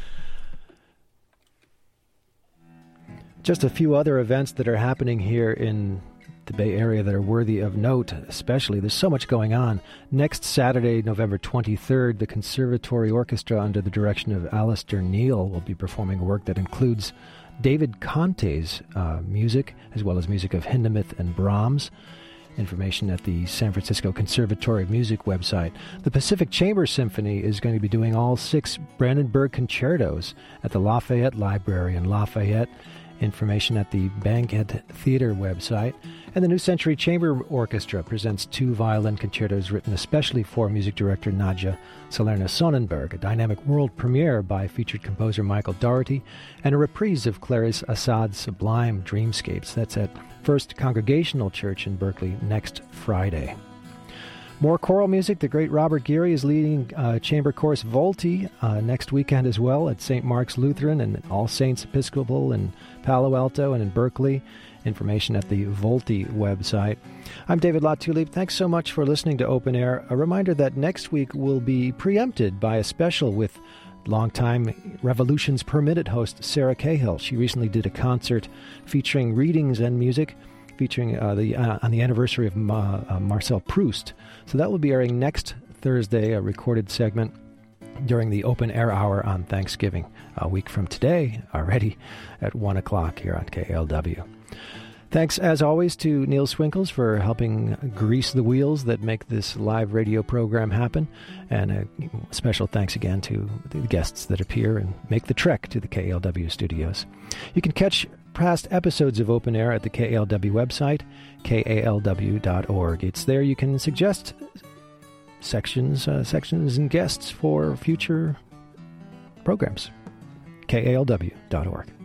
S1: Just a few other events that are happening here in the Bay Area that are worthy of note, especially. There's so much going on. Next Saturday, November twenty-third, the Conservatory Orchestra under the direction of Alistair Neal will be performing a work that includes David Conte's uh, music, as well as music of Hindemith and Brahms. Information at the San Francisco Conservatory of Music website. The Pacific Chamber Symphony is going to be doing all six Brandenburg concertos at the Lafayette Library in Lafayette. Information at the Bankhead Theater website. And the New Century Chamber Orchestra presents two violin concertos written especially for music director Nadja Salerno Sonnenberg, a dynamic world premiere by featured composer Michael Dougherty, and a reprise of Clarice Assad's sublime Dreamscapes. That's at First Congregational Church in Berkeley next Friday. More choral music. The great Robert Geary is leading uh, chamber chorus Volti uh, next weekend as well at Saint Mark's Lutheran and All Saints Episcopal in Palo Alto and in Berkeley. Information at the Volti website. I'm David Latulippe. Thanks so much for listening to Open Air. A reminder that next week will be preempted by a special with longtime Revolutions Per Minute host Sarah Cahill. She recently did a concert featuring readings and music featuring uh, the uh, on the anniversary of Ma, uh, Marcel Proust. So that will be airing next Thursday, a recorded segment during the Open Air Hour on Thanksgiving, a week from today, already at one o'clock here on K A L W. Thanks, as always, to Neil Swinkles for helping grease the wheels that make this live radio program happen. And a special thanks again to the guests that appear and make the trek to the K A L W studios. You can catch past episodes of Open Air at the K A L W website, K A L W dot org. It's there you can suggest sections, uh, sections and guests for future programs. K A L W dot org.